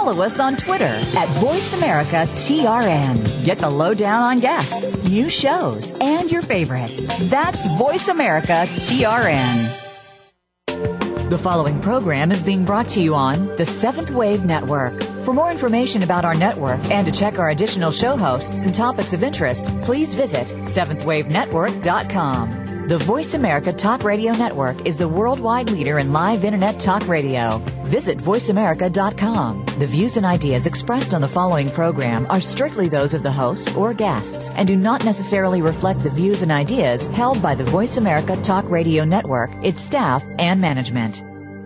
follow us on Twitter at VoiceAmericaTRN. Get the lowdown on guests, new shows, and your favorites. That's VoiceAmericaTRN. The following program is being brought to you on the Seventh Wave Network. For more information about our network and to check our additional show hosts and topics of interest, please visit seventhwavenetwork.com. The Voice America Talk Radio Network is the worldwide leader in live Internet talk radio. Visit voiceamerica.com. The views and ideas expressed on the following program are strictly those of the host or guests and do not necessarily reflect the views and ideas held by the Voice America Talk Radio Network, its staff, and management.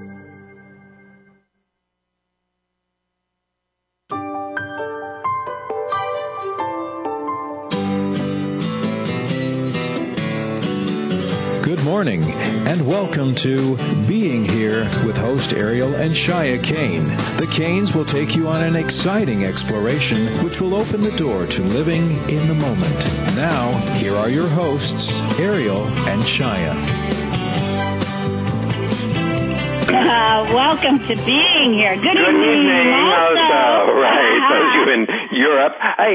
Good morning, and welcome to Being Here with host Ariel and Shia Kane. The Kanes will take you on an exciting exploration which will open the door to living in the moment. Now, here are your hosts, Ariel and Shia. Welcome to Being Here. Good evening. Also, right, those of you in Europe. Hey,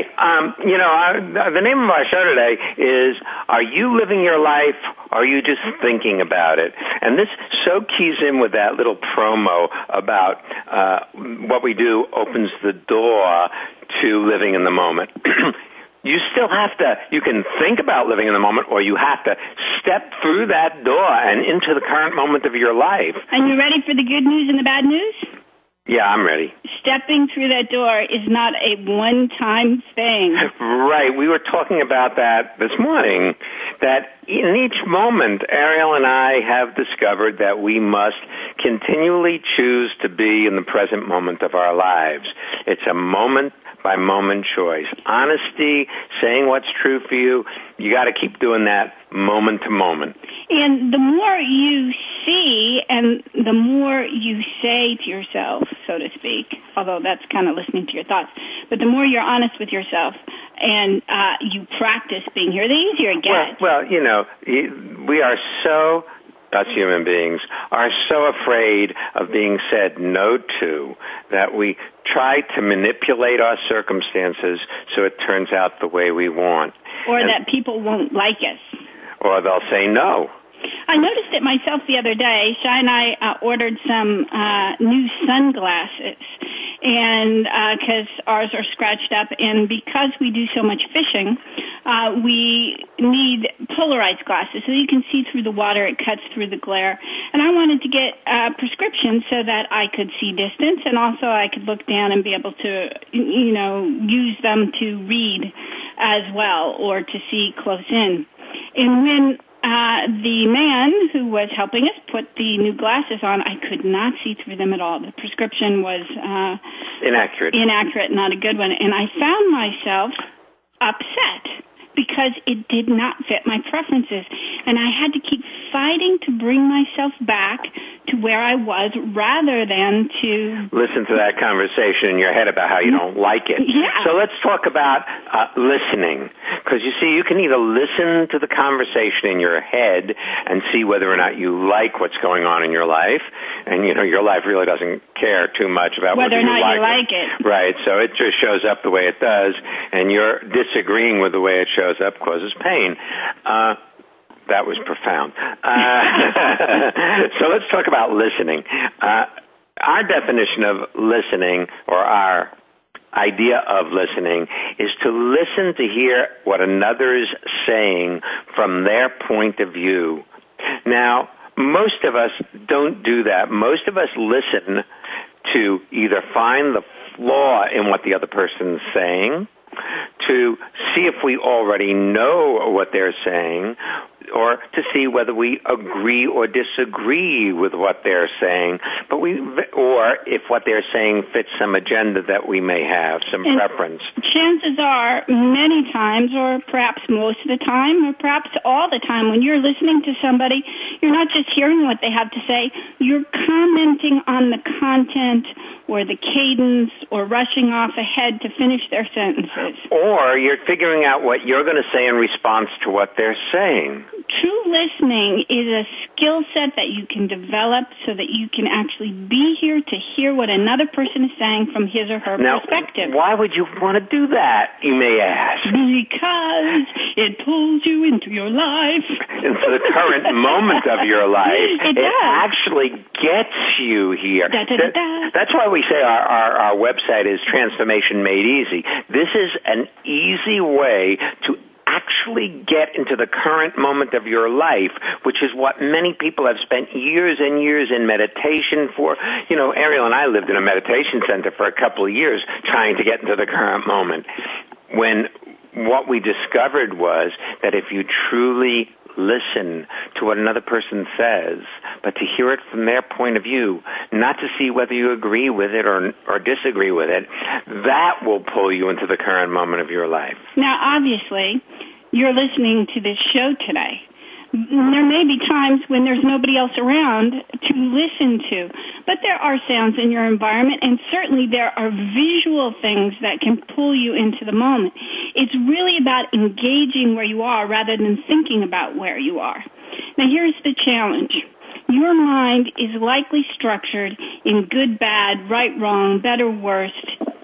the name of our show today is, Are You Living Your Life, or Are You Just Thinking About It? And this so keys in with that little promo about what we do opens the door to living in the moment. You still have to, you can think about living in the moment, or you have to step through that door and into the current moment of your life. And you ready for the good news and the bad news? Yeah, I'm ready. Stepping through that door is not a one-time thing. Right. We were talking about that this morning, that in each moment, Ariel and I have discovered that we must continually choose to be in the present moment of our lives. It's a moment-by-moment choice. Honesty, saying what's true for you, you got to keep doing that moment to moment. And the more you see and the more you say to yourself, so to speak, although that's kind of listening to your thoughts, but the more you're honest with yourself and you practice being here, the easier it gets. Well, we are so, us human beings, are so afraid of being said no to that we try to manipulate our circumstances so it turns out the way we want. Or that people won't like us. Or they'll say no. I noticed it myself the other day. Shai and I ordered some new sunglasses, and because ours are scratched up, and because we do so much fishing, we need polarized glasses so you can see through the water. It cuts through the glare. And I wanted to get a prescription so that I could see distance, and also I could look down and be able to, use them to read as well or to see close in. And when the man who was helping us put the new glasses on, I could not see through them at all. The prescription was inaccurate, not a good one. And I found myself upset because it did not fit my preferences. And I had to keep fighting to bring myself back to where I was rather than to listen to that conversation in your head about how you don't like it. Yeah. So let's talk about listening. Because you see, you can either listen to the conversation in your head and see whether or not you like what's going on in your life. And, your life really doesn't care too much about whether or not you like it. Right. So it just shows up the way it does, and you're disagreeing with the way it shows up causes pain. That was profound. So let's talk about listening. Our definition of listening, or our idea of listening, is to listen to hear what another is saying from their point of view. Now, most of us don't do that. Most of us listen to either find the flaw in what the other person is saying, to see if we already know what they're saying, or to see whether we agree or disagree with what they're saying, or if what they're saying fits some agenda that we may have, some preference. Chances are, many times, or perhaps most of the time, or perhaps all the time, when you're listening to somebody, you're not just hearing what they have to say, you're commenting on the content or the cadence or rushing off ahead to finish their sentences. Or you're figuring out what you're going to say in response to what they're saying. True listening is a skill set that you can develop so that you can actually be here to hear what another person is saying from his or her perspective. Why would you want to do that, you may ask? Because it pulls you into your life. Into the current moment of your life. It does. Actually gets you here. That's why we say our website is Transformation Made Easy. This is an easy way to actually get into the current moment of your life, which is what many people have spent years and years in meditation for. You know, Ariel and I lived in a meditation center for a couple of years trying to get into the current moment. When what we discovered was that if you truly listen to what another person says, but to hear it from their point of view, not to see whether you agree with it or disagree with it, that will pull you into the current moment of your life. Now, obviously, you're listening to this show today. There may be times when there's nobody else around to listen to, but there are sounds in your environment, and certainly there are visual things that can pull you into the moment. It's really about engaging where you are rather than thinking about where you are. Now, here's the challenge. Your mind is likely structured in good, bad, right, wrong, better, worst.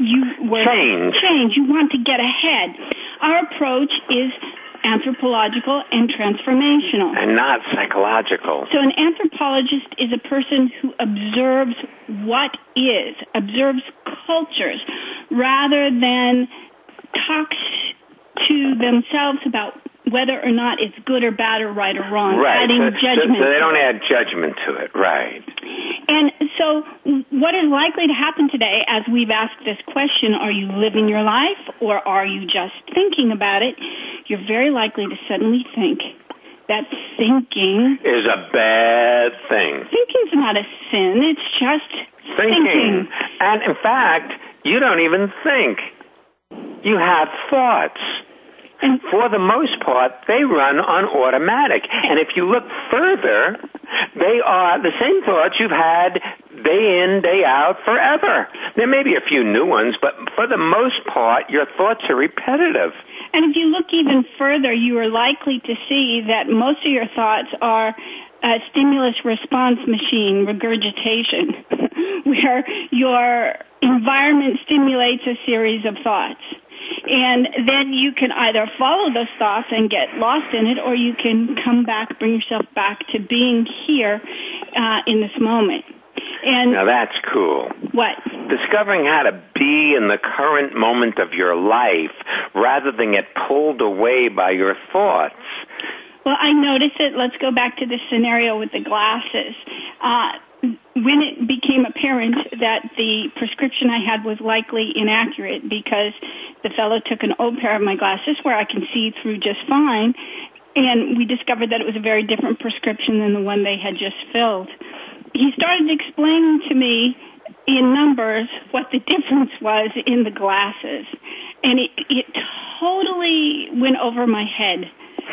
Change. You want to get ahead. Our approach is anthropological and transformational. And not psychological. So an anthropologist is a person who observes what is, observes cultures, rather than talks to themselves about whether or not it's good or bad or right or wrong, adding judgment. So they don't add judgment to it, right. And so what is likely to happen today, as we've asked this question, are you living your life or are you just thinking about it? You're very likely to suddenly think that thinking is a bad thing. Thinking's not a sin. It's just thinking. And in fact, you don't even think. You have thoughts. And for the most part, they run on automatic. And if you look further, they are the same thoughts you've had day in, day out, forever. There may be a few new ones, but for the most part, your thoughts are repetitive. And if you look even further, you are likely to see that most of your thoughts are a stimulus response machine, regurgitation, where your environment stimulates a series of thoughts. And then you can either follow those thoughts and get lost in it, or you can come back, bring yourself back to being here in this moment. And now that's cool. What? Discovering how to be in the current moment of your life rather than get pulled away by your thoughts. Well, I noticed it. Let's go back to the scenario with the glasses. When it became apparent that the prescription I had was likely inaccurate because the fellow took an old pair of my glasses where I can see through just fine, and we discovered that it was a very different prescription than the one they had just filled. He started explaining to me in numbers what the difference was in the glasses, and it totally went over my head.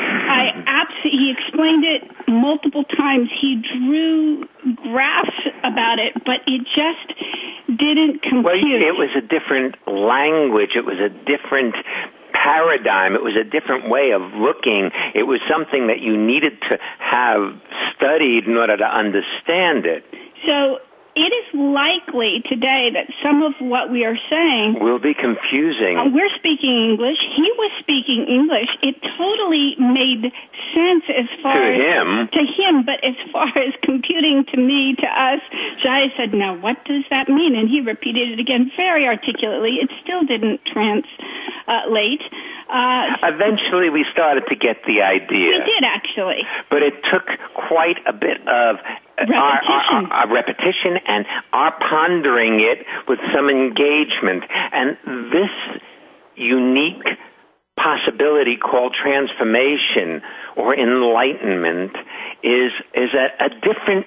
He explained it multiple times. He drew graphs about it, but it just didn't compute. Well, it was a different language. It was a different paradigm. It was a different way of looking. It was something that you needed to have studied in order to understand it. So it is likely today that some of what we are saying will be confusing. We're speaking English. He was speaking English. It totally made sense as far to him, but as far as computing to me, to us, Shia said, "Now, what does that mean?" And he repeated it again very articulately. It still didn't translate. Eventually, we started to get the idea. We did, actually. But it took quite a bit of our repetition and our pondering it with some engagement. And this unique possibility called transformation or enlightenment is a different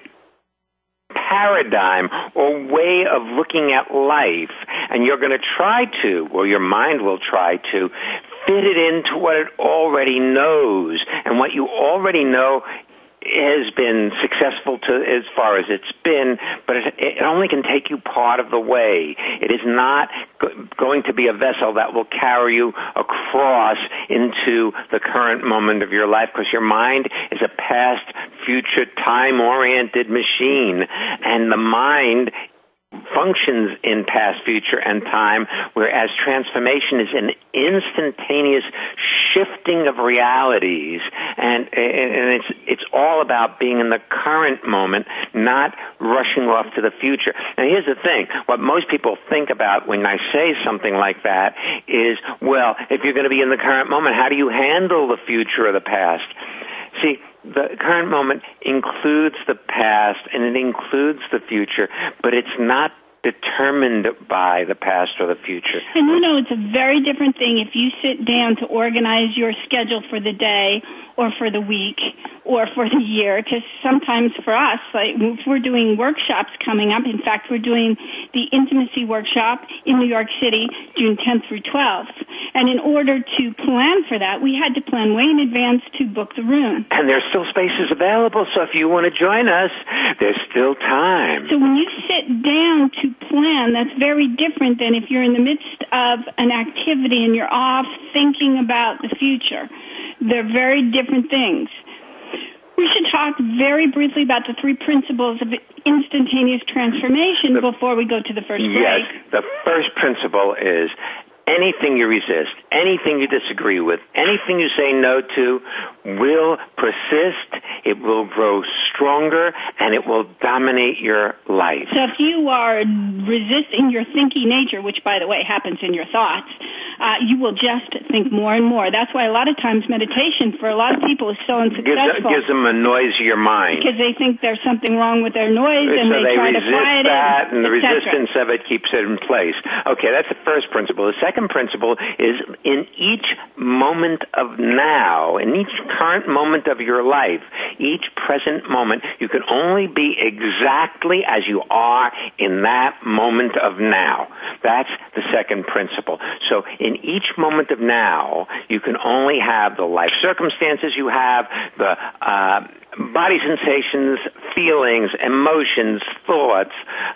paradigm or way of looking at life. And you're going to try to, or your mind will try to, fit it into what it already knows. And what you already know has been successful as far as it's been, but it only can take you part of the way. It is not going to be a vessel that will carry you across into the current moment of your life, because your mind is a past, future, time-oriented machine, and the mind functions in past, future, and time, whereas transformation is an instantaneous shifting of realities, and it's all about being in the current moment, not rushing off to the future. And here's the thing: what most people think about when I say something like that is, well, if you're going to be in the current moment, how do you handle the future or the past? See, the current moment includes the past and it includes the future, but it's not determined by the past or the future. And it's a very different thing if you sit down to organize your schedule for the day or for the week or for the year, because sometimes for us, like if we're doing workshops coming up, in fact, we're doing the Intimacy Workshop in New York City, June 10th through 12th. And in order to plan for that, we had to plan way in advance to book the room. And there's still spaces available, so if you want to join us, there's still time. So when you sit down to plan, that's very different than if you're in the midst of an activity and you're off thinking about the future. They're very different things. We should talk very briefly about the 3 principles of instantaneous transformation before we go to the first break. Yes, the first principle is anything you resist, anything you disagree with, anything you say no to will persist, it will grow stronger, and it will dominate your life. So if you are resisting your thinking nature, which, by the way, happens in your thoughts, you will just think more and more. That's why a lot of times meditation for a lot of people is so unsuccessful. Gives them a noisier mind. Because they think there's something wrong with their noise, and so they try to quiet that, it, and the resistance of it keeps it in place. Okay, that's the first principle. The second principle is in each moment of now, in each current moment of your life, each present moment, you can only be exactly as you are in that moment of now. That's the second principle. So in each moment of now, you can only have the life circumstances you have, the body sensations, feelings, emotions, thoughts,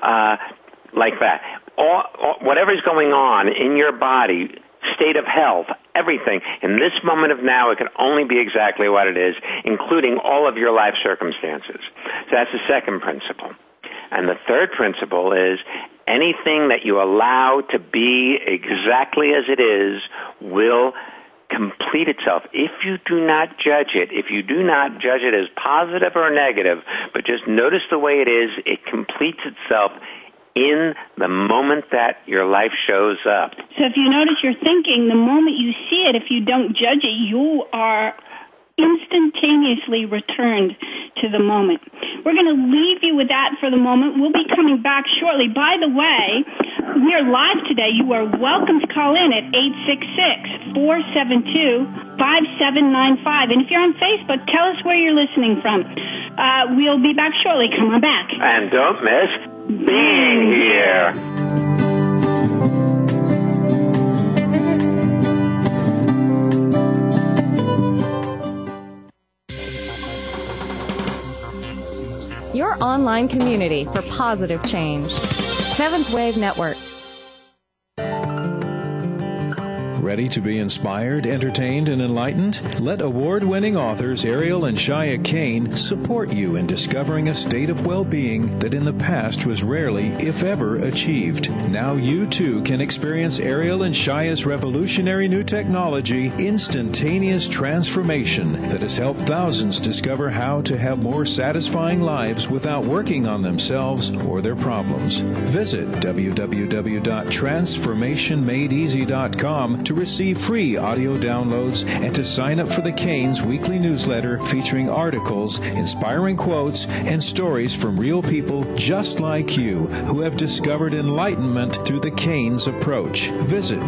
like that. Whatever's going on in your body, state of health, everything, in this moment of now, it can only be exactly what it is, including all of your life circumstances. So that's the second principle. And the third principle is anything that you allow to be exactly as it is will complete itself. If you do not judge it, if you do not judge it as positive or negative, but just notice the way it is, it completes itself in the moment that your life shows up. So if you notice your thinking, the moment you see it, if you don't judge it, you are instantaneously returned to the moment. We're going to leave you with that for the moment. We'll be coming back shortly. By the way, we're live today. You are welcome to call in at 866-472-5795. And if you're on Facebook, tell us where you're listening from. We'll be back shortly. Come on back. And don't miss being here. Your online community for positive change. Seventh Wave Network. Ready to be inspired, entertained, and enlightened? Let award-winning authors Ariel and Shia Kane support you in discovering a state of well-being that in the past was rarely, if ever, achieved. Now you, too, can experience Ariel and Shia's revolutionary new technology, Instantaneous Transformation, that has helped thousands discover how to have more satisfying lives without working on themselves or their problems. Visit www.transformationmadeeasy.com to receive free audio downloads and to sign up for the Canes weekly newsletter featuring articles, inspiring quotes, and stories from real people just like you who have discovered enlightenment through the Canes approach. Visit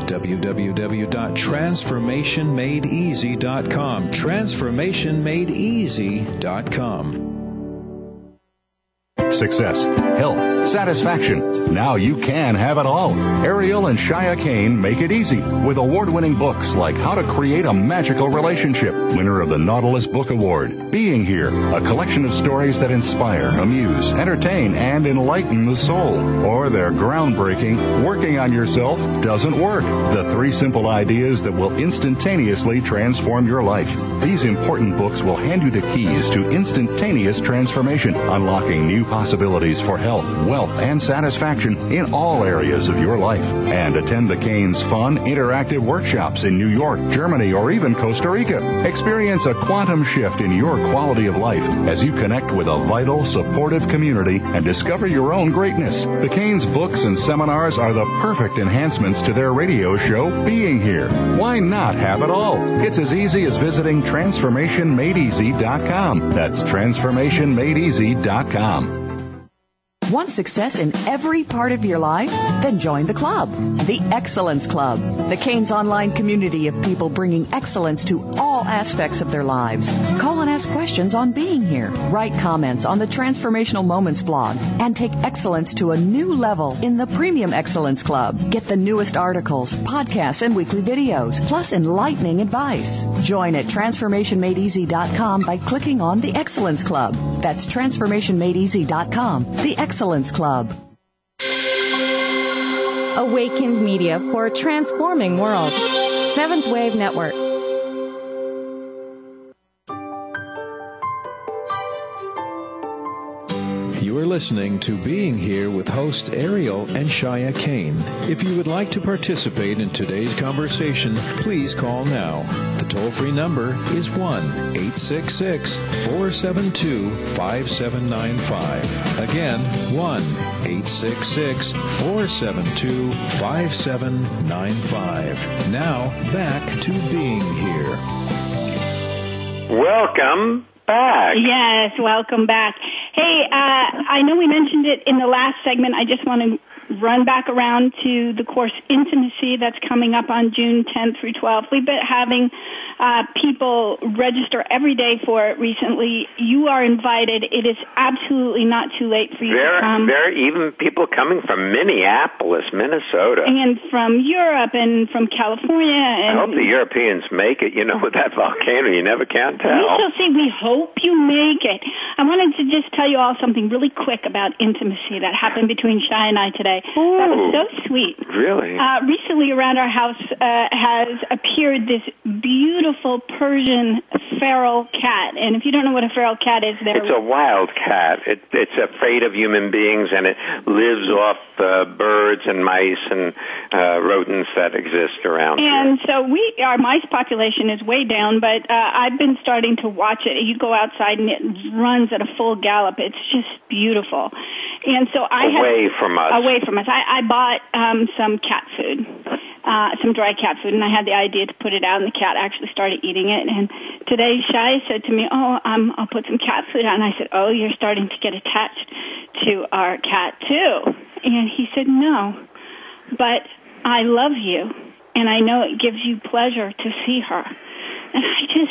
www.transformationmadeeasy.com. Transformationmadeeasy.com. success, health, satisfaction. Now you can have it all. Ariel and Shia Kane make it easy with award-winning books like How to Create a Magical Relationship, winner of the Nautilus Book Award, Being Here, a collection of stories that inspire, amuse, entertain, and enlighten the soul. Or their groundbreaking Working on Yourself Doesn't Work, the 3 simple ideas that will instantaneously transform your life. These important books will hand you the keys to instantaneous transformation, unlocking new possibilities for health, wealth, and satisfaction in all areas of your life. And attend the Kane's fun, interactive workshops in New York, Germany, or even Costa Rica. Experience a quantum shift in your quality of life as you connect with a vital, supportive community and discover your own greatness. The Kane's books and seminars are the perfect enhancements to their radio show, Being Here. Why not have it all? It's as easy as visiting TransformationMadeEasy.com. That's TransformationMadeEasy.com. Want success in every part of your life? Then join the club, the Excellence Club, the Kane's online community of people bringing excellence to all aspects of their lives. Call and ask questions on Being Here. Write comments on the Transformational Moments blog and take excellence to a new level in the Premium Excellence Club. Get the newest articles, podcasts, and weekly videos, plus enlightening advice. Join at TransformationMadeEasy.com by clicking on the Excellence Club. That's TransformationMadeEasy.com, the Excellence Club. Awakened Media for a transforming world. Seventh Wave Network. You are listening to Being Here with host Ariel and Shia Kane. If you would like to participate in today's conversation, please call now. The toll-free number is 1-866-472-5795. Again, 1-866-472-5795. Now, back to Being Here. Welcome back. Yes, welcome back. Hey, I know we mentioned it in the last segment. I just want to run back around to the course Intimacy that's coming up on June 10th through 12th. We've been having people register every day for it recently. You are invited. It is absolutely not too late for you to come. There are even people coming from Minneapolis, Minnesota. And from Europe and from California. And I hope the Europeans make it. You know, with that volcano, you never can tell. We shall see. We hope you make it. I wanted to just tell you all something really quick about intimacy that happened between Shai and I today. Ooh, that was so sweet. Really? Recently around our house has appeared this beautiful Persian feral cat. And if you don't know what a feral cat is, it's a wild cat. It's afraid of human beings, and it lives off birds and mice and rodents that exist around and here. So our mice population is way down, but I've been starting to watch it. You go outside and it runs at a full gallop. It's just beautiful. And so Away from us. I bought some cat food, some dry cat food, and I had the idea to put it out, and the cat actually started eating it. And today Shai said to me, I'll put some cat food out. And I said, you're starting to get attached to our cat too. And he said, no, but I love you, and I know it gives you pleasure to see her. And I just,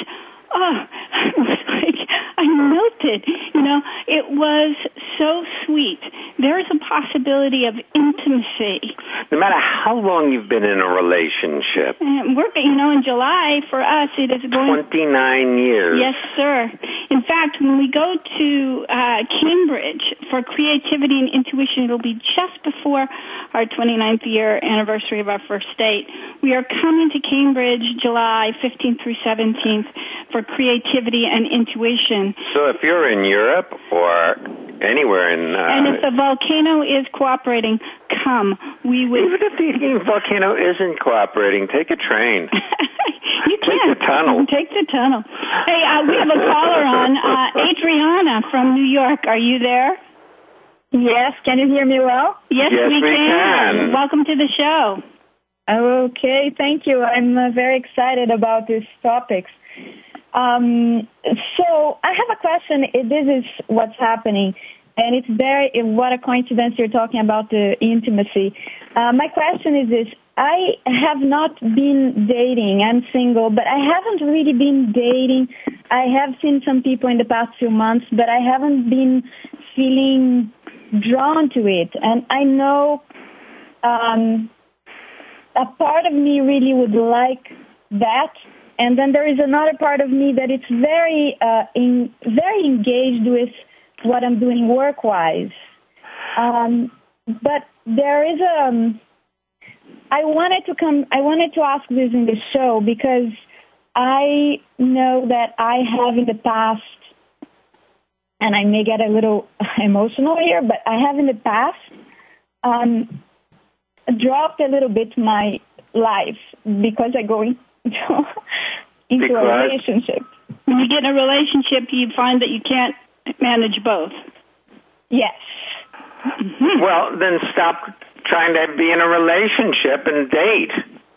it was like I melted. It was so sweet. There is a possibility of intimacy. No matter how long you've been in a relationship. And in July, for us, it is going... 29 years. Yes, sir. In fact, when we go to Cambridge for Creativity and Intuition, it'll be just before our 29th year anniversary of our first date. We are coming to Cambridge July 15th through 17th for Creativity and Intuition. So if you're in Europe or anywhere in... and if the volcano is cooperating, come. Even if the volcano isn't cooperating, take a train. You Take the tunnel. Take the tunnel. Hey, we have a caller on, Adriana from New York. Are you there? Yes. Can you hear me well? Yes, we can. Welcome to the show. Okay, thank you. I'm very excited about these topics. So I have a question. This is what's happening, and it's what a coincidence you're talking about the intimacy. My question is this. I have not been dating. I'm single, but I haven't really been dating. I have seen some people in the past few months, but I haven't been feeling drawn to it. And I know a part of me really would like that. And then there is another part of me that it's very engaged with what I'm doing work-wise. But there is I wanted to ask this in the show because I know that I have in the past, and I may get a little emotional here, but I have in the past dropped a little bit my life because I go into a relationship. When you get in a relationship, you find that you can't manage both. Yes. Mm-hmm. Well, then stop trying to be in a relationship and date.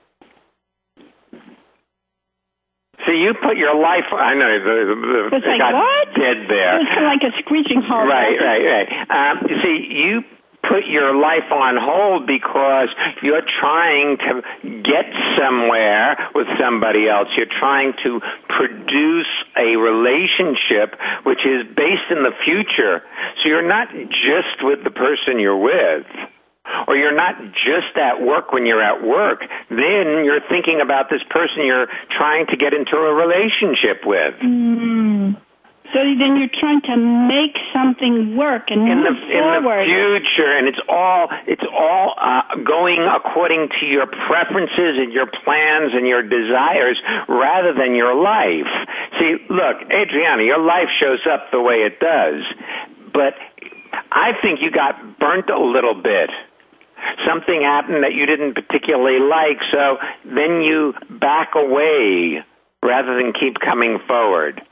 So you put your life, I know, it's like, got what? Dead there. It's kind of like a screeching halt. Right. You see, you put your life on hold because you're trying to get somewhere with somebody else. You're trying to produce a relationship which is based in the future. So you're not just with the person you're with. Or you're not just at work when you're at work. Then you're thinking about this person you're trying to get into a relationship with. Mm. So then you're trying to make something work and move forward. In the future, and it's all going according to your preferences and your plans and your desires rather than your life. See, look, Adriana, your life shows up the way it does, but I think you got burnt a little bit. Something happened that you didn't particularly like, so then you back away rather than keep coming forward.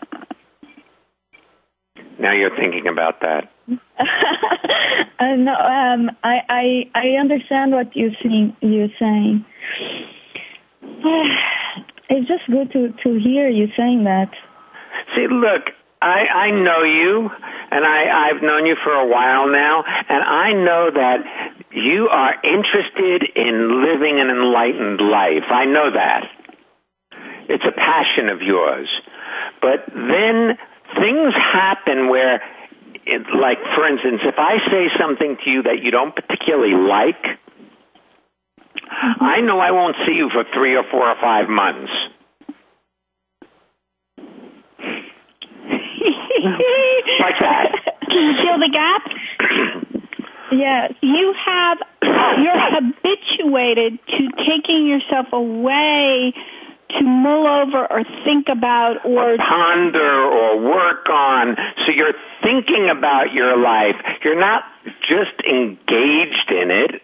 Now you're thinking about that. No, I understand what you're saying. It's just good to hear you saying that. See, look, I know you, and I've known you for a while now, and I know that you are interested in living an enlightened life. I know that. It's a passion of yours. But then things happen where, like, for instance, if I say something to you that you don't particularly like, I know I won't see you for 3 or 4 or 5 months. Like that. Can you feel the gap? Yes. You're habituated to taking yourself away to mull over or think about or ponder or work on. So you're thinking about your life. You're not just engaged in it.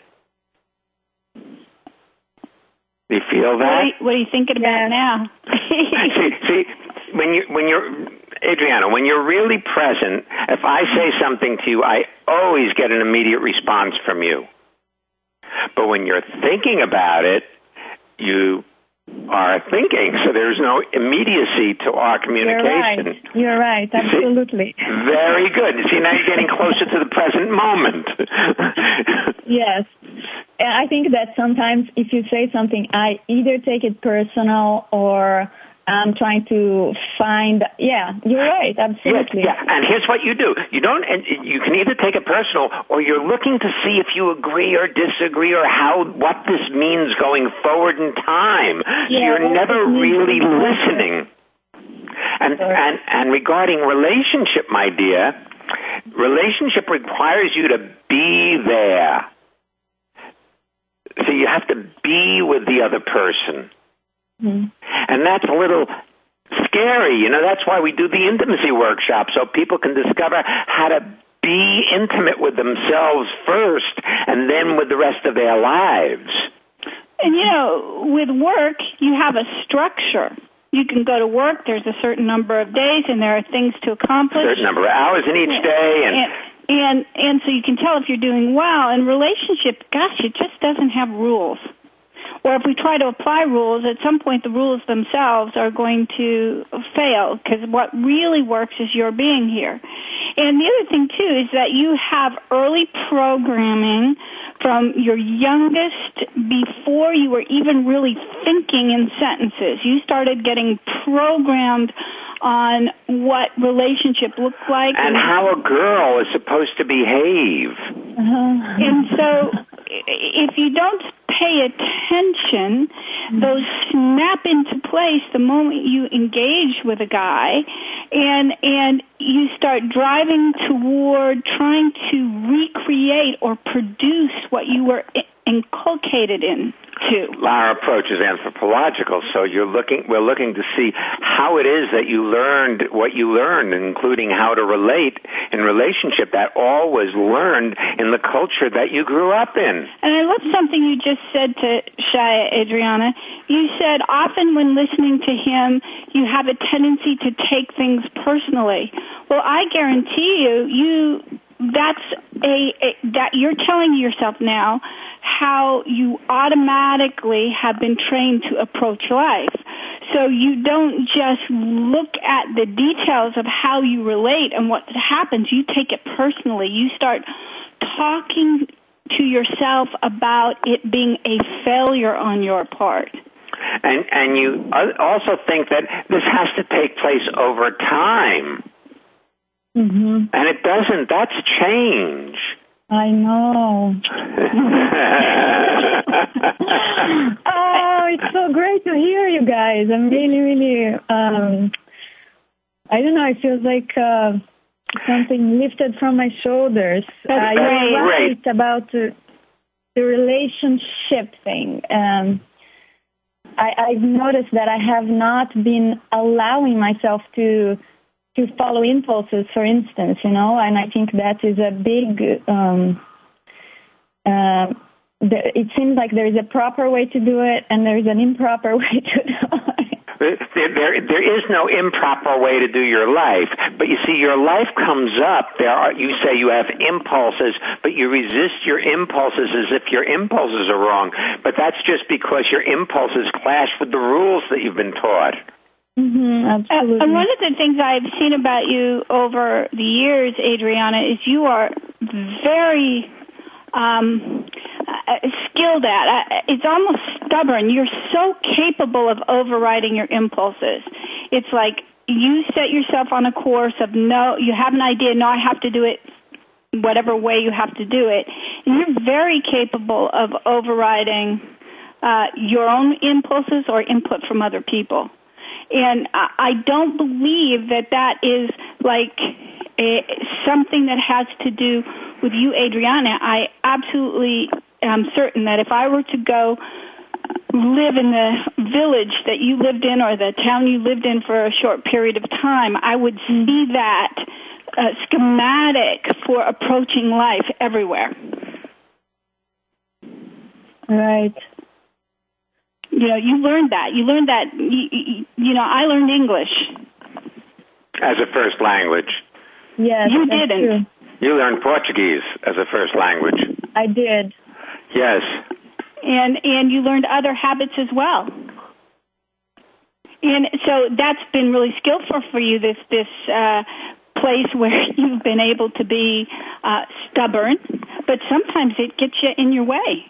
Do you feel that? What are you thinking about now? see, when you're Adriana, when you're really present, if I say something to you, I always get an immediate response from you. But when you're thinking about it, you are thinking, so there's no immediacy to our communication. You're right. Absolutely. See? Very good. See, now you're getting closer to the present moment. Yes. I think that sometimes if you say something, I either take it personal or I'm trying to find. Yeah, you're right. Absolutely. Yeah. And here's what you do. You can either take it personal, or you're looking to see if you agree or disagree, or what this means going forward in time. So you're never really listening. And regarding relationship, my dear, relationship requires you to be there. So you have to be with the other person. Mm-hmm. And that's a little scary. That's why we do the intimacy workshop, so people can discover how to be intimate with themselves first and then with the rest of their lives. And, with work, you have a structure. You can go to work, there's a certain number of days, and there are things to accomplish. A certain number of hours in each day. And so you can tell if you're doing well. In relationship, gosh, it just doesn't have rules. Or if we try to apply rules, at some point the rules themselves are going to fail, because what really works is your being here. And the other thing, too, is that you have early programming from your youngest before you were even really thinking in sentences. You started getting programmed on what relationship looks like. And how a girl is supposed to behave. And so if you don't pay attention, those snap into place the moment you engage with a guy, and you start driving toward trying to recreate or produce what you were inculcated into. Our approach is anthropological, so we're looking to see how it is that you learned what you learned, including how to relate in relationship. That all was learned in the culture that you grew up in. And I love something you just said to Shia, Adriana. You said often when listening to him, you have a tendency to take things personally. Well, I guarantee that you're telling yourself now how you automatically have been trained to approach life. So you don't just look at the details of how you relate and what happens. You take it personally. You start talking to yourself about it being a failure on your part. And you also think that this has to take place over time. Mm-hmm. And it doesn't. That's change. I know. Oh, it's so great to hear you guys. I'm really, I don't know, it feels like something lifted from my shoulders. That's you're right great. about the relationship thing. I've noticed that I have not been allowing myself to follow impulses, for instance, and I think that is a big, it seems like there is a proper way to do it and there is an improper way to do it. There is no improper way to do your life, but you see, your life comes up. You say you have impulses, but you resist your impulses as if your impulses are wrong, but that's just because your impulses clash with the rules that you've been taught. Mm-hmm, absolutely. And one of the things I've seen about you over the years, Adriana, is you are very skilled at. It's almost stubborn. You're so capable of overriding your impulses. It's like you set yourself on a course of no, you have an idea, no, I have to do it whatever way you have to do it. And you're very capable of overriding your own impulses or input from other people. And I don't believe that is like something that has to do with you, Adriana. I absolutely am certain that if I were to go live in the village that you lived in or the town you lived in for a short period of time, I would see that schematic for approaching life everywhere. Right. You learned that. I learned English. As a first language. Yes, you that's didn't. True. You learned Portuguese as a first language. I did. Yes. And you learned other habits as well. And so that's been really skillful for you, this place where you've been able to be stubborn, but sometimes it gets you in your way.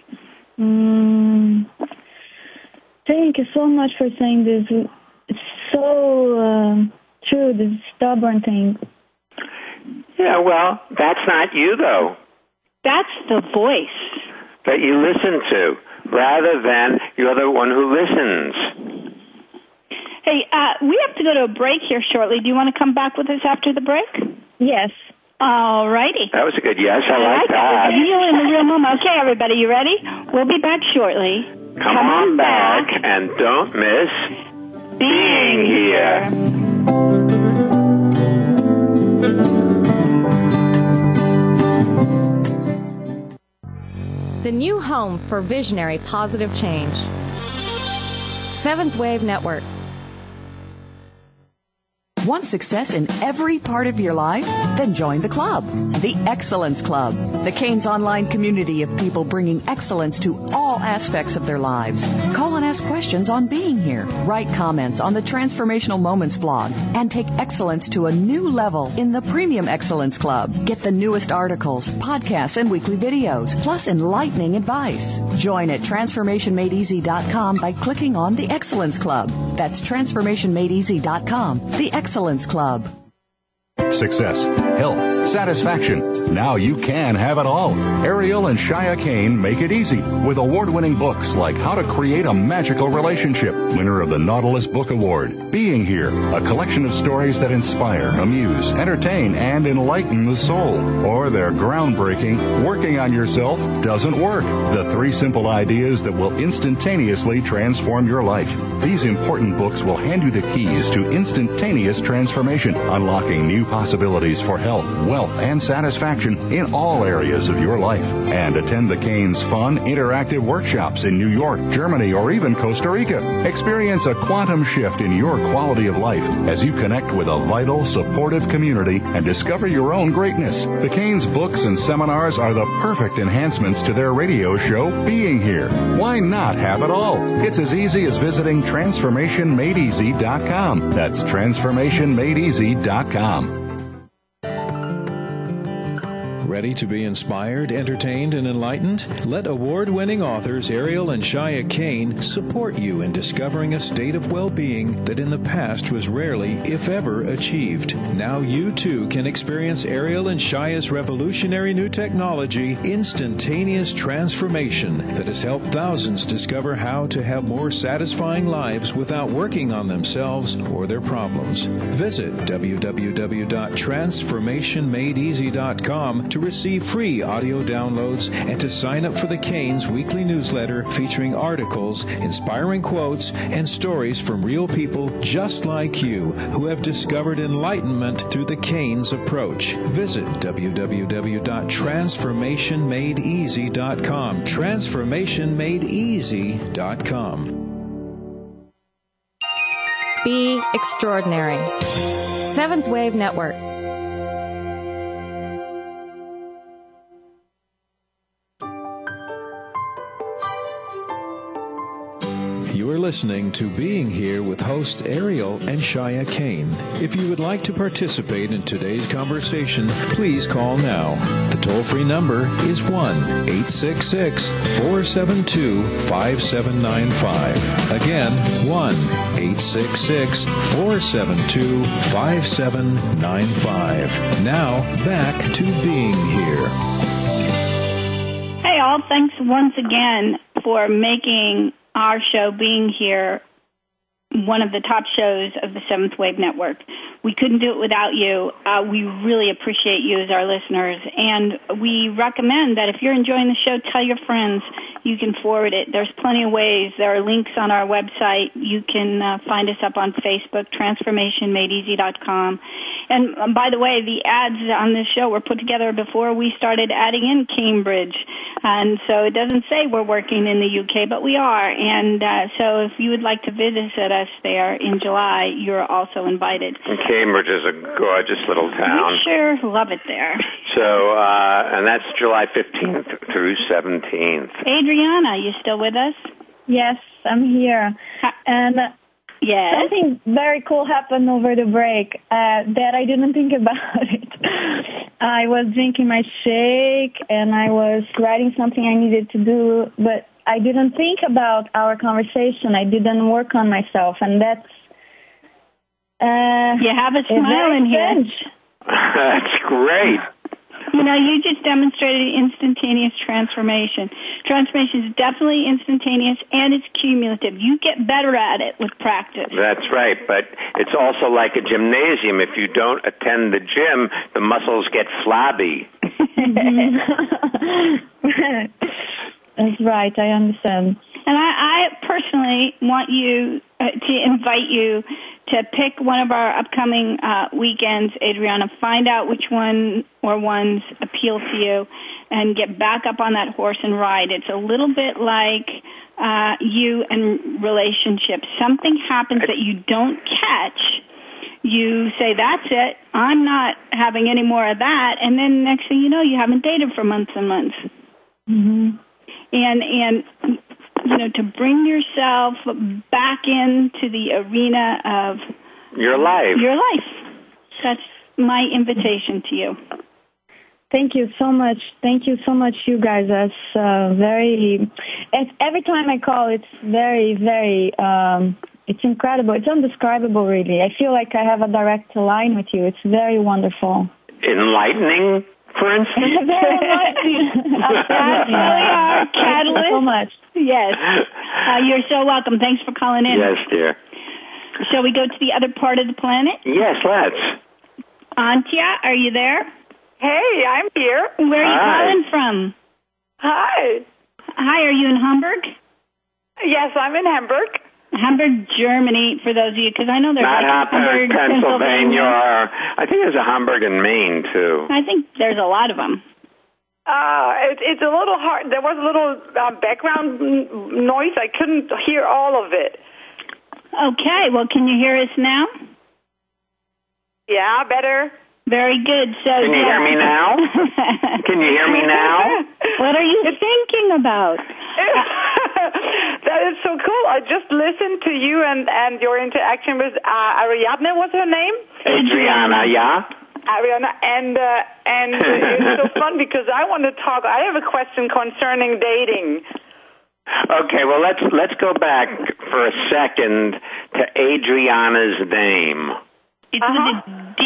Thank you so much for saying this. It's so true, this stubborn thing. Yeah, well, that's not you, though. That's the voice that you listen to, rather than you're the one who listens. Hey, we have to go to a break here shortly. Do you want to come back with us after the break? Yes. All righty. That was a good yes. I like that. You in the real moment. Okay, everybody, you ready? We'll be back shortly. Come on back and don't miss being here. The new home for visionary positive change. Seventh Wave Network. Want success in every part of your life? Then join the club, the Excellence Club, the Canes online community of people bringing excellence to all aspects of their lives. Call and ask questions on being here. Write comments on the Transformational Moments blog and take excellence to a new level in the Premium Excellence Club. Get the newest articles, podcasts, and weekly videos, plus enlightening advice. Join at TransformationMadeEasy.com by clicking on the Excellence Club. That's TransformationMadeEasy.com. The Excellence Excellence Club. Success, health, satisfaction. Now you can have it all. Ariel and Shia Kane make it easy with award-winning books like How to Create a Magical Relationship, winner of the Nautilus Book Award, Being Here, a collection of stories that inspire, amuse, entertain, and enlighten the soul. Or their groundbreaking, Working on Yourself Doesn't Work, the 3 simple ideas that will instantaneously transform your life. These important books will hand you the keys to instantaneous transformation, unlocking new possibilities for health, wealth, and satisfaction in all areas of your life. And attend the Kane's fun, interactive workshops in New York, Germany, or even Costa Rica. Experience a quantum shift in your quality of life as you connect with a vital, supportive community and discover your own greatness. The Kane's books and seminars are the perfect enhancements to their radio show, Being Here. Why not have it all? It's as easy as visiting TransformationMadeEasy.com. That's TransformationMadeEasy.com. Ready to be inspired, entertained, and enlightened? Let award-winning authors Ariel and Shia Kane support you in discovering a state of well-being that in the past was rarely, if ever, achieved. Now you, too, can experience Ariel and Shia's revolutionary new technology, Instantaneous Transformation, that has helped thousands discover how to have more satisfying lives without working on themselves or their problems. Visit www.transformationmadeeasy.com to receive free audio downloads and to sign up for the Kane's weekly newsletter featuring articles, inspiring quotes, and stories from real people just like you who have discovered enlightenment through the Kane's approach. Visit www.transformationmadeeasy.com. Transformationmadeeasy.com. Be extraordinary. Seventh Wave Network. You are listening to Being Here with hosts Ariel and Shia Kane. If you would like to participate in today's conversation, please call now. The toll-free number is 1-866-472-5795. Again, 1-866-472-5795. Now, back to Being Here. Hey, all. Thanks once again for making our show, Being Here, one of the top shows of the Seventh Wave Network. We couldn't do it without you. We really appreciate you as our listeners, and we recommend that if you're enjoying the show, tell your friends. You can forward it. There's plenty of ways. There are links on our website. You can find us up on Facebook, TransformationMadeEasy.com. And by the way, the ads on this show were put together before we started adding in Cambridge. And so it doesn't say we're working in the UK, but we are. And so if you would like to visit us there in July, you're also invited. And Cambridge is a gorgeous little town. We sure love it there. So, and that's July 15th through 17th. Adriana, you still with us? Yes, I'm here. And yes. Something very cool happened over the break that I didn't think about it. I was drinking my shake and I was writing something I needed to do, but I didn't think about our conversation. I didn't work on myself, and that's you have a smile in here. That's great. You know, you just demonstrated instantaneous transformation. Transformation is definitely instantaneous, and it's cumulative. You get better at it with practice. That's right, but it's also like a gymnasium. If you don't attend the gym, the muscles get flabby. That's right, I understand. And I personally want you to invite you to pick one of our upcoming weekends, Adriana. Find out which one or ones appeal to you and get back up on that horse and ride. It's a little bit like you and relationships. Something happens that you don't catch. You say, that's it, I'm not having any more of that, and then next thing you know, you haven't dated for months and months. Mm-hmm. And you know, to bring yourself back into the arena of your life. That's my invitation to you. Thank you so much. Thank you so much, you guys. That's every time I call, it's very, very It's incredible. It's undescribable, really. I feel like I have a direct line with you. It's very wonderful. Enlightening, for instance? Very enlightening. Catalyst. Thank you so much. Yes. You're so welcome. Thanks for calling in. Yes, dear. Shall we go to the other part of the planet? Yes, let's. Antje, are you there? Hey, I'm here. Where are you calling from? Hi. Hi, are you in Hamburg? Yes, I'm in Hamburg. Hamburg, Germany, for those of you, because I know there's Not Hamburg, Pennsylvania, or I think there's a Hamburg in Maine, too. I think there's a lot of them. It's a little hard. There was a little background noise. I couldn't hear all of it. Okay, well, can you hear us now? Yeah, better. Very good. So can you hear me now? Can you hear me now? What are you thinking about? That is so cool. I just listened to you and your interaction with Ariadne. What's her name? Adriana, yeah. Ariana, and it's so fun because I want to talk. I have a question concerning dating. Okay, well let's go back for a second to Adriana's name. It's with a D,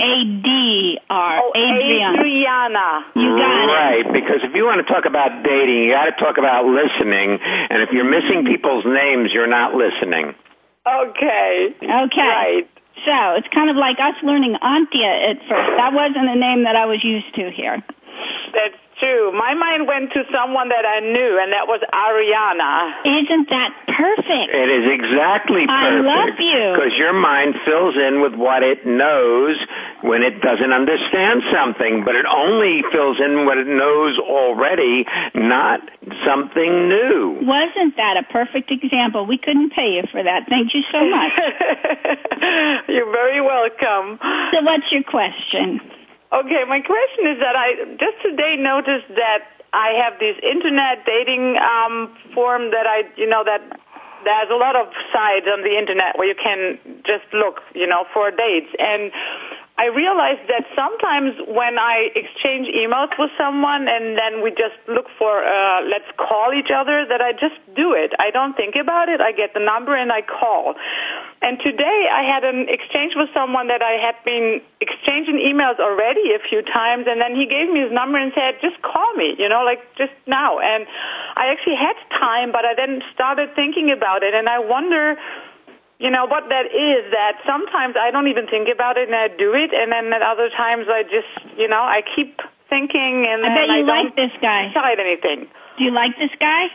A-D-R, Adriana. You got it. Right, because if you want to talk about dating, you got to talk about listening, and if you're missing people's names, you're not listening. Okay. Right. So it's kind of like us learning Antje at first. That wasn't a name that I was used to here. That's true. My mind went to someone that I knew, and that was Ariana. Isn't that perfect? It is exactly perfect. I love you. Because your mind fills in with what it knows when it doesn't understand something, but it only fills in what it knows already, not something new. Wasn't that a perfect example? We couldn't pay you for that. Thank you so much. You're very welcome. So what's your question? Okay, my question is that I just today noticed that I have this internet dating form that that there's a lot of sites on the internet where you can just look, for dates. And I realized that sometimes when I exchange emails with someone and then we just look for let's call each other, that I just do it. I don't think about it. I get the number and I call. And today I had an exchange with someone that I had been exchanging emails already a few times, and then he gave me his number and said, just call me, just now. And I actually had time, but I then started thinking about it, and I wonder, what that is, that sometimes I don't even think about it and I do it, and then at other times I just, I keep thinking, and I bet you like this guy. Decide anything. Do you like this guy?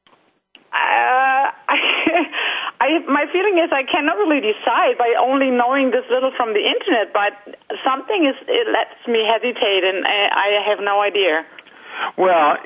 My feeling is I cannot really decide by only knowing this little from the internet, but it lets me hesitate, and I have no idea. Well,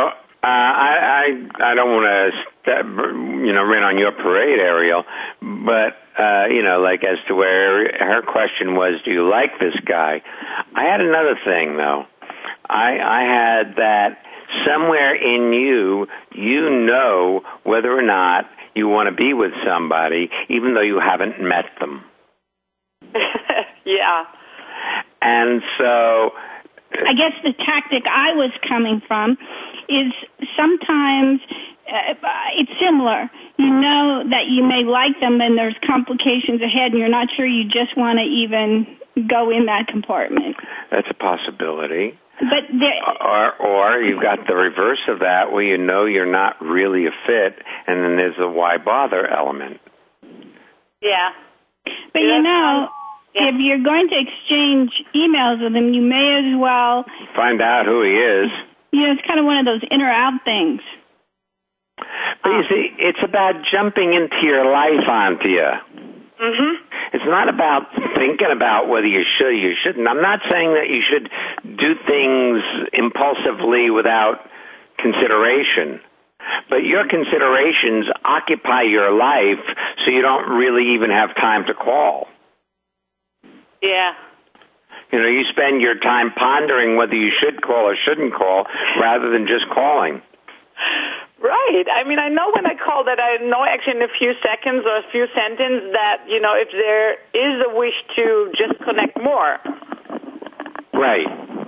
I don't want to rain on your parade, Ariel, but like as to where her question was, do you like this guy? I had another thing though. I had that somewhere in you know whether or not you want to be with somebody, even though you haven't met them. Yeah. And so I guess the tactic I was coming from is sometimes it's similar. You know that you may like them and there's complications ahead and you're not sure you just want to even go in that compartment. That's a possibility. But or you've got the reverse of that, where you know you're not really a fit, and then there's the why bother element. Yeah. But if you're going to exchange emails with him, you may as well find out who he is. It's kind of one of those in or out things. But you see, it's about jumping into your life, Antje. Mm-hmm. It's not about thinking about whether you should or you shouldn't. I'm not saying that you should do things impulsively without consideration. But your considerations occupy your life, so you don't really even have time to call. Yeah. You spend your time pondering whether you should call or shouldn't call rather than just calling. Right. I mean, I know when I call that I know actually in a few seconds or a few sentences that, if there is a wish to just connect more. Right.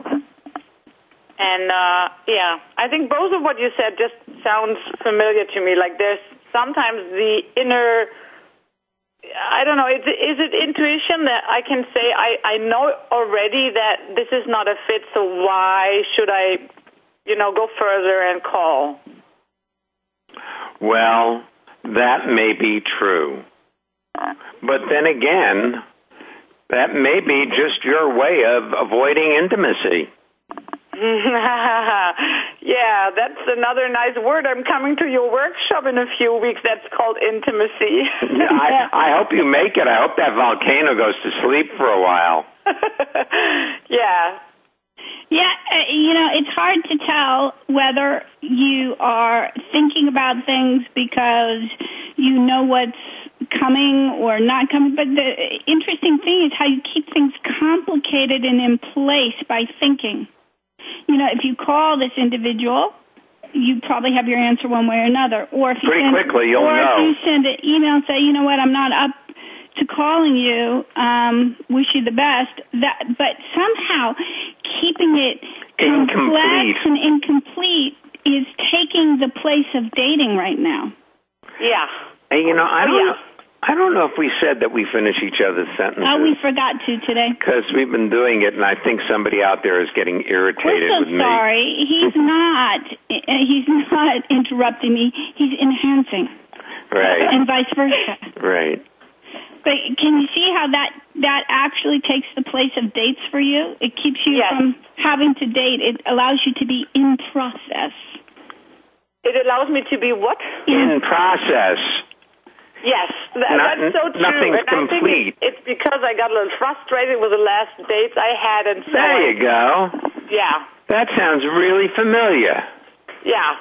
And, I think both of what you said just sounds familiar to me. Like there's sometimes the inner I don't know. Is it intuition that I can say I know already that this is not a fit, so why should I, go further and call? Well, that may be true. But then again, that may be just your way of avoiding intimacy. Yeah, that's another nice word. I'm coming to your workshop in a few weeks. That's called intimacy. I hope you make it. I hope that volcano goes to sleep for a while. Yeah. Yeah, it's hard to tell whether you are thinking about things because you know what's coming or not coming. But the interesting thing is how you keep things complicated and in place by thinking. If you call this individual, you probably have your answer one way or another. Or if you quickly, you'll know. Or if you send an email and say, you know what, I'm not up to calling you, wish you the best. But somehow keeping it complex and incomplete is taking the place of dating right now. Yeah. Hey, I don't know if we said that we finish each other's sentences. Oh, we forgot to today. Because we've been doing it, and I think somebody out there is getting irritated with me. We're so sorry. He's not interrupting me. He's enhancing. Right. And vice versa. Right. But can you see how that actually takes the place of dates for you? It keeps you from having to date. It allows you to be in process. It allows me to be what? In process. Yes, that's so true. Nothing's and complete. I think it's because I got a little frustrated with the last dates I had, and so there you go. Yeah. That sounds really familiar. Yeah.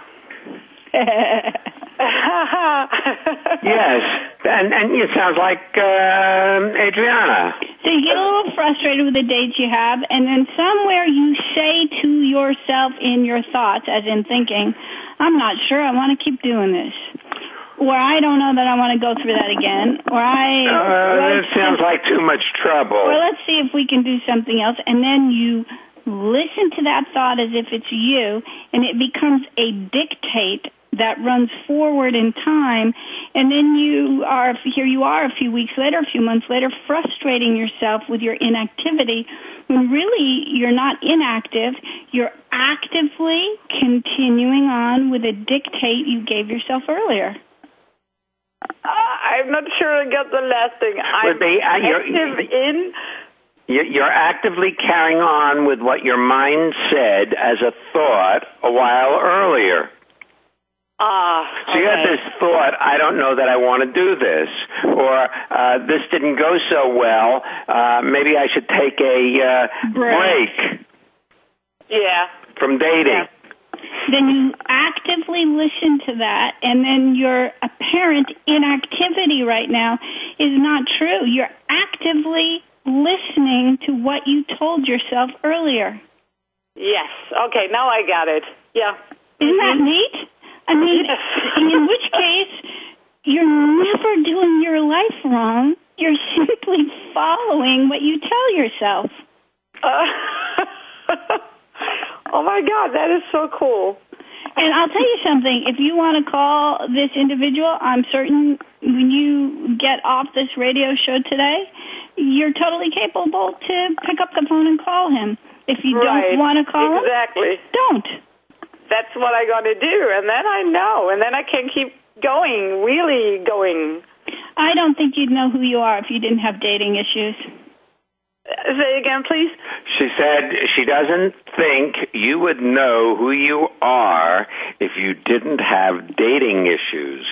Yes, and it sounds like Adriana. So you get a little frustrated with the dates you have, and then somewhere you say to yourself in your thoughts, as in thinking, I'm not sure I want to keep doing this. Or I don't know that I want to go through that again. Or that sounds like too much trouble. Or let's see if we can do something else. And then you listen to that thought as if it's you, and it becomes a dictate that runs forward in time. And then here you are a few weeks later, a few months later, frustrating yourself with your inactivity, when really you're not inactive. You're actively continuing on with a dictate you gave yourself earlier. I'm not sure I got the last thing. You're actively carrying on with what your mind said as a thought a while earlier. So you had this thought, I don't know that I want to do this, or this didn't go so well, maybe I should take a break. Yeah. From dating. Yeah. Then you actively listen to that, and then your apparent inactivity right now is not true. You're actively listening to what you told yourself earlier. Yes. Okay, now I got it. Yeah. Isn't that neat? I mean, yes. In which case, you're never doing your life wrong. You're simply following what you tell yourself. Oh, my God, that is so cool. And I'll tell you something. If you want to call this individual, I'm certain when you get off this radio show today, you're totally capable to pick up the phone and call him. If you don't want to call him, don't. That's what I got to do, and then I know, and then I can keep going, really going. I don't think you'd know who you are if you didn't have dating issues. Say again, please. She said she doesn't think you would know who you are if you didn't have dating issues.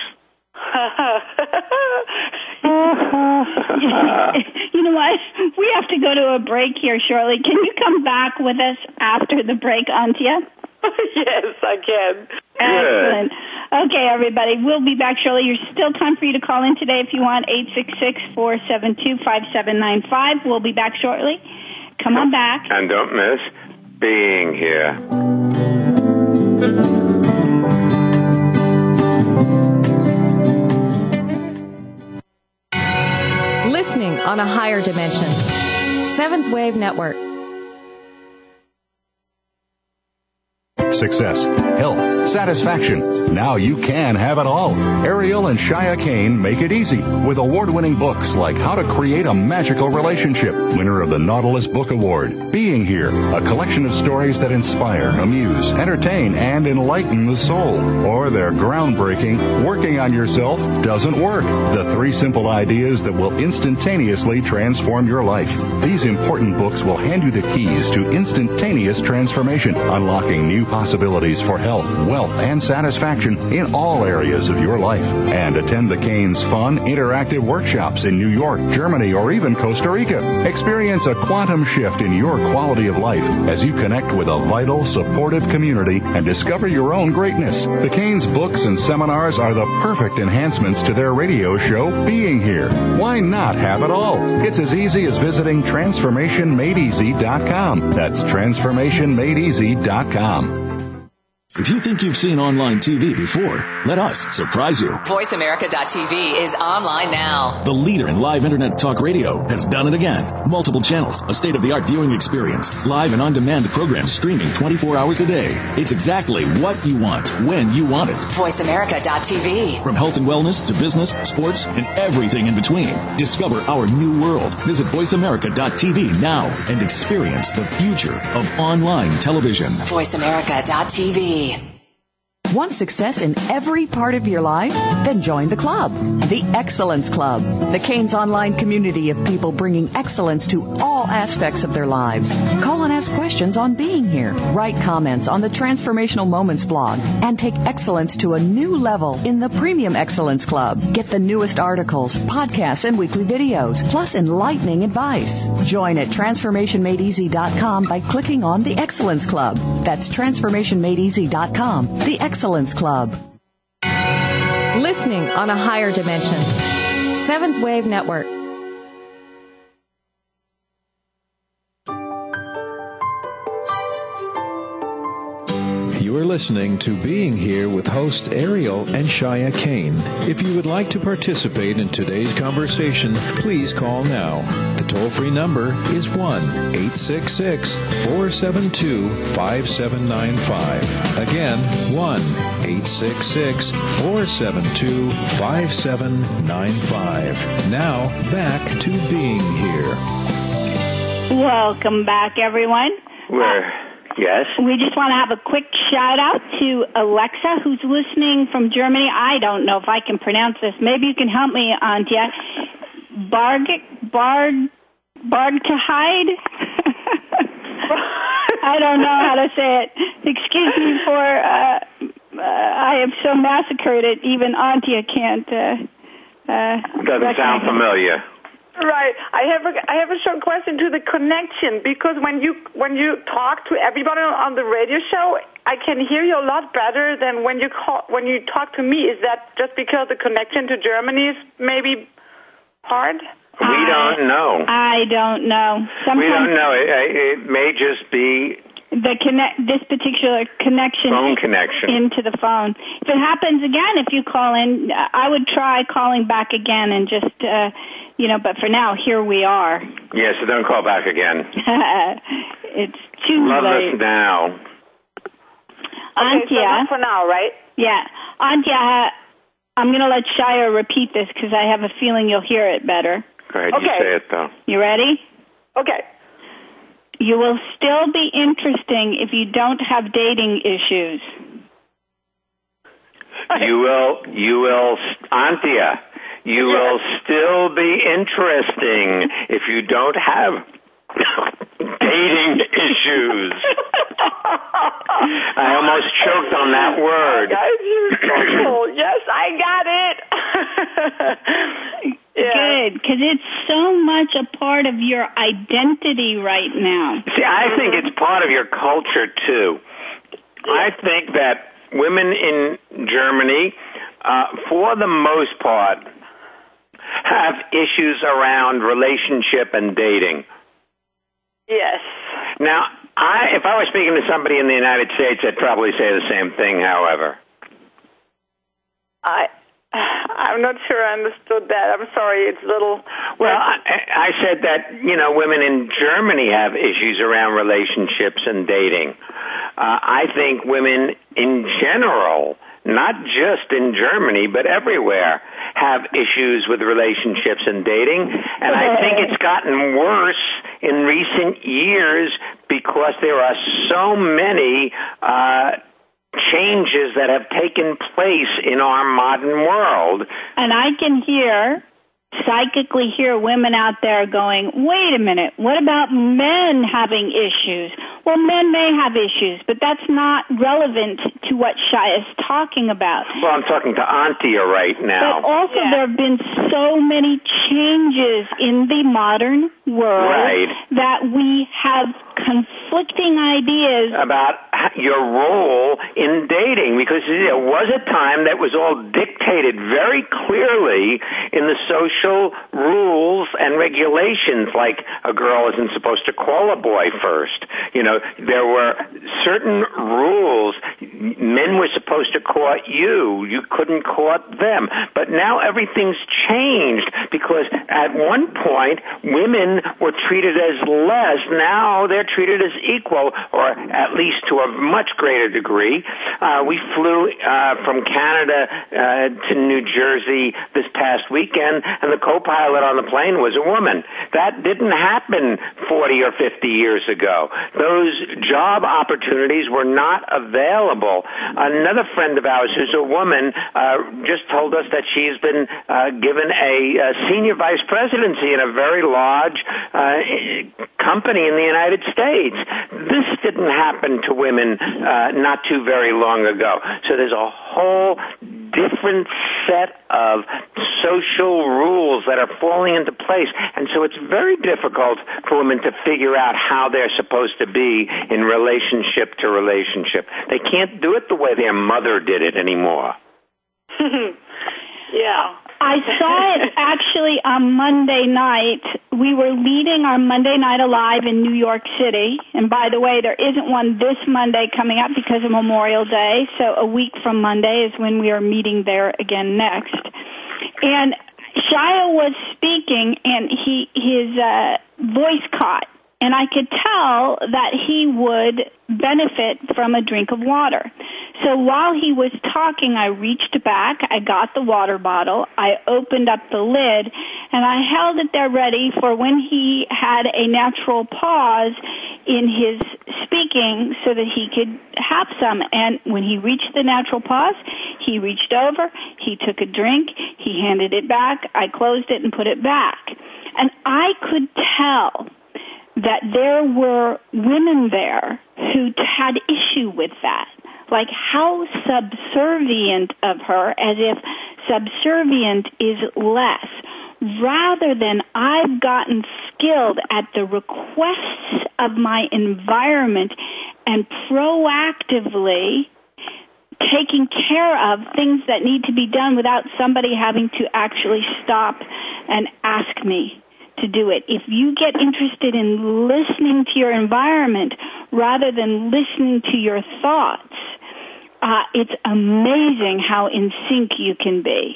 You know what? We have to go to a break here shortly. Can you come back with us after the break, Antje? Yes, I can. Excellent. Okay, everybody, we'll be back shortly. There's still time for you to call in today if you want, 866-472-5795. We'll be back shortly. Come on back. And don't miss being here. Listening on a higher dimension. Seventh Wave Network. success, health, satisfaction. Now you can have it all. Ariel and Shia Kane make it easy with award-winning books like How to Create a Magical Relationship, winner of the Nautilus Book Award, Being Here, a collection of stories that inspire, amuse, entertain, and enlighten the soul. Or their groundbreaking, Working on Yourself Doesn't Work, the 3 simple ideas that will instantaneously transform your life. These important books will hand you the keys to instantaneous transformation, unlocking new possibilities for health, wealth, and satisfaction in all areas of your life. And attend the Kane's fun, interactive workshops in New York, Germany, or even Costa Rica. Experience a quantum shift in your quality of life as you connect with a vital, supportive community and discover your own greatness. The Kane's books and seminars are the perfect enhancements to their radio show, Being Here. Why not have it all? It's as easy as visiting TransformationMadeEasy.com. That's TransformationMadeEasy.com. If you think you've seen online TV before, let us surprise you. VoiceAmerica.tv is online now. The leader in live Internet talk radio has done it again. Multiple channels, a state-of-the-art viewing experience, live and on-demand programs streaming 24 hours a day. It's exactly what you want, when you want it. VoiceAmerica.tv. From health and wellness to business, sports, and everything in between. Discover our new world. Visit VoiceAmerica.tv now and experience the future of online television. VoiceAmerica.tv. Want success in every part of your life? Then join the club, the Excellence Club, the Kane's online community of people bringing excellence to all aspects of their lives. Call and ask questions on Being Here. Write comments on the Transformational Moments blog and take excellence to a new level in the Premium Excellence Club. Get the newest articles, podcasts, and weekly videos, plus enlightening advice. Join at TransformationMadeEasy.com by clicking on the Excellence Club. That's TransformationMadeEasy.com, the Excellence Club. Listening on a higher dimension. Seventh Wave Network. You are listening to Being Here with hosts Ariel and Shia Kane. If you would like to participate in today's conversation, please call now. The toll-free number is 1-866-472-5795. Again, 1-866-472-5795. Now, back to Being Here. Welcome back, everyone. Yes? We just want to have a quick shout-out to Alexa, who's listening from Germany. I don't know if I can pronounce this. Maybe you can help me, Antje. Bargtehide? I don't know how to say it. Excuse me for... I have so massacred it, even Antje can't... Doesn't sound familiar. Right. I have a short question to the connection, because when you talk to everybody on the radio show, I can hear you a lot better than when you talk to me. Is that just because the connection to Germany is maybe hard? We don't know. I don't know. We don't know. It may just be this particular connection, phone connection into the phone. If it happens again, if you call in, I would try calling back again and just. But for now, here we are. Yeah, so don't call back again. It's too Love late. us now. Okay, so not for now, right? Yeah. Antje, I'm going to let Shia repeat this because I have a feeling you'll hear it better. Go ahead, you say it, though. You ready? Okay. You will still be interesting if you don't have dating issues. You will, Antje. You will still be interesting if you don't have dating issues. I almost choked on that word. Guys, you're so cool. Yes, I got it. Good, because it's so much a part of your identity right now. See, I think it's part of your culture, too. I think that women in Germany, for the most part, have issues around relationship and dating. Yes. Now, if I were speaking to somebody in the United States, I'd probably say the same thing, however. I'm not sure I understood that. I'm sorry. It's a little... Well, I said that, women in Germany have issues around relationships and dating. I think women in general, not just in Germany, but everywhere, have issues with relationships and dating. And I think it's gotten worse in recent years because there are so many changes that have taken place in our modern world. And I can psychically hear women out there going, wait a minute, what about men having issues? Well, men may have issues, but that's not relevant to what Shia is talking about. Well, I'm talking to Antia right now. But also there have been so many changes in the modern world that we have conflicting ideas about your role in dating, because there was a time that was all dictated very clearly in the social rules and regulations, like a girl isn't supposed to call a boy first. There were certain rules. Men were supposed to court you. You couldn't court them. But now everything's changed, because at one point women were treated as less. Now they're treated as equal, or at least to a much greater degree. We flew from Canada to New Jersey this past weekend, and the co-pilot on the plane was a woman. That didn't happen 40 or 50 years ago. Those job opportunities were not available. Another friend of ours who's a woman just told us that she's been given a senior vice presidency in a very large company in the United States. This didn't happen to women not too very long ago. So there's a whole different set of social rules that are falling into place. And so it's very difficult for women to figure out how they're supposed to be in relationship to relationship. They can't do it the way their mother did it anymore. Yeah. I saw it actually on Monday night. We were leading our Monday Night Alive in New York City. And by the way, there isn't one this Monday coming up because of Memorial Day. So a week from Monday is when we are meeting there again next. And Shia was speaking, and his voice caught. And I could tell that he would benefit from a drink of water. So while he was talking, I reached back, I got the water bottle, I opened up the lid, and I held it there ready for when he had a natural pause in his speaking so that he could have some. And when he reached the natural pause, he reached over, he took a drink, he handed it back, I closed it and put it back. And I could tell that there were women there who had issue with that. Like, how subservient of her, as if subservient is less, rather than I've gotten skilled at the requests of my environment and proactively taking care of things that need to be done without somebody having to actually stop and ask me to do it. If you get interested in listening to your environment rather than listening to your thoughts, it's amazing how in sync you can be.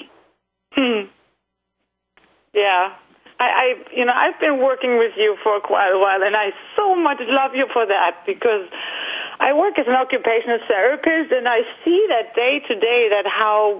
Yeah. I've been working with you for quite a while, and I so much love you for that, because I work as an occupational therapist, and I see that day to day that how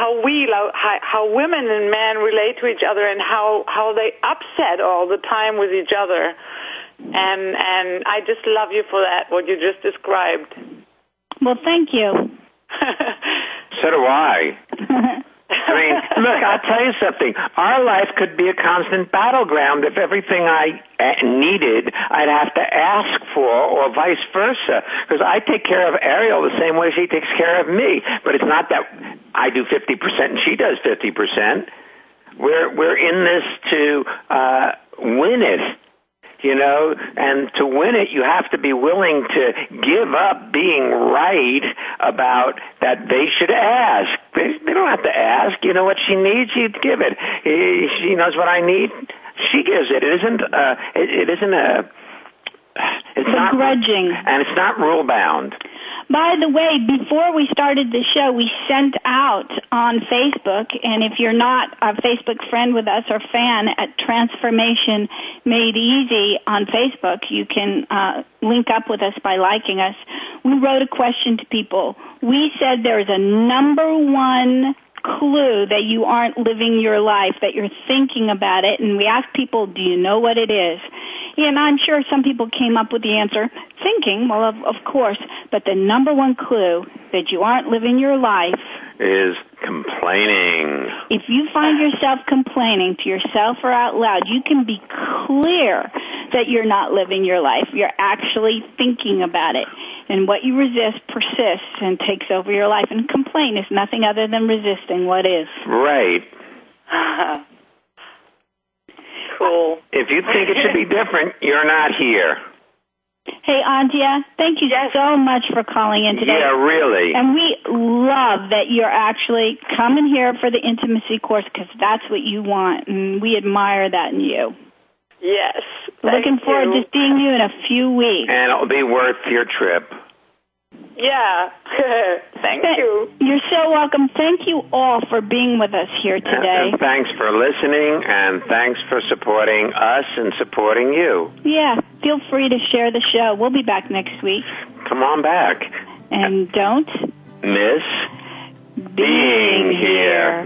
women and men relate to each other, and how they upset all the time with each other. And I just love you for that, what you just described. Well, thank you. So do I. I mean, look, I'll tell you something. Our life could be a constant battleground if everything I needed I'd have to ask for, or vice versa. Because I take care of Ariel the same way she takes care of me. But it's not that I do 50% and she does 50%. We're in this to win it. And to win it, you have to be willing to give up being right about that they should ask. They don't have to ask. You know what she needs, you give it. She knows what I need, she gives it. It's not begrudging. And it's not rule bound. By the way, before we started the show, we sent out on Facebook, and if you're not a Facebook friend with us or fan at Transformation Made Easy on Facebook, you can link up with us by liking us. We wrote a question to people. We said there's a number one clue that you aren't living your life, that you're thinking about it, and we asked people, do you know what it is? And I'm sure some people came up with the answer, thinking, well, of course, but the number one clue that you aren't living your life is complaining. If you find yourself complaining to yourself or out loud, you can be clear that you're not living your life. You're actually thinking about it. And what you resist persists and takes over your life. And complain is nothing other than resisting what is. Right. Cool. If you think it should be different, you're not here. Hey, Andrea, thank you so much for calling in today. Yeah, really. And we love that you're actually coming here for the intimacy course because that's what you want, and we admire that in you. Yes. Looking forward to seeing you in a few weeks. And it'll be worth your trip. Yeah. Thank you. You're so welcome. Thank you all for being with us here today. And thanks for listening, and thanks for supporting us and supporting you. Yeah, feel free to share the show. We'll be back next week. Come on back. And don't miss being here.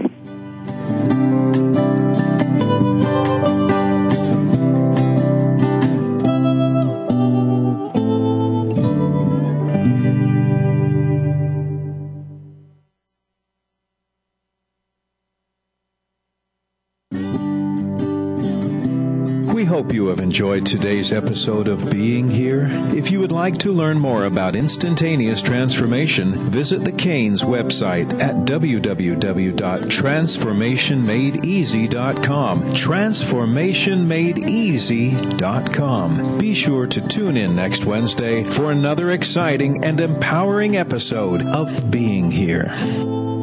We hope you have enjoyed today's episode of Being Here. If you would like to learn more about instantaneous transformation, visit the Canes website at www.transformationmadeeasy.com. Transformationmadeeasy.com. Be sure to tune in next Wednesday for another exciting and empowering episode of Being Here.